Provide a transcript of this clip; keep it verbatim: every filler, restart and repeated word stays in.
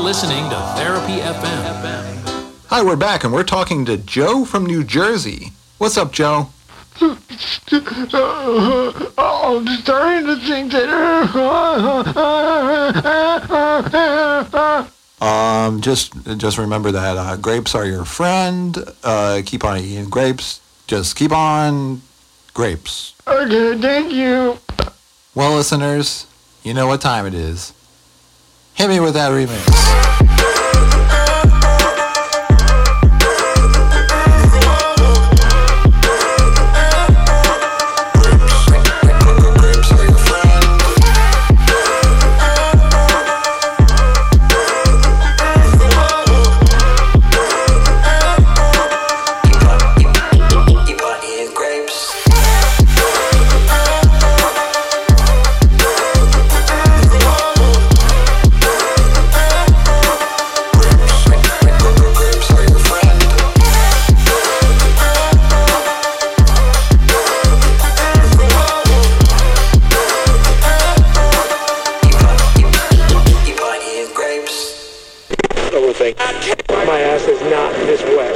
listening to Therapy F M. Hi, we're back, and we're talking to Joe from New Jersey. What's up, Joe? I'm starting to think that... Um, just just remember that uh, grapes are your friend. Uh, keep on eating grapes. Just keep on grapes. Okay, thank you. Well, listeners, you know what time it is. Hit me with that remix. My ass is not this wet.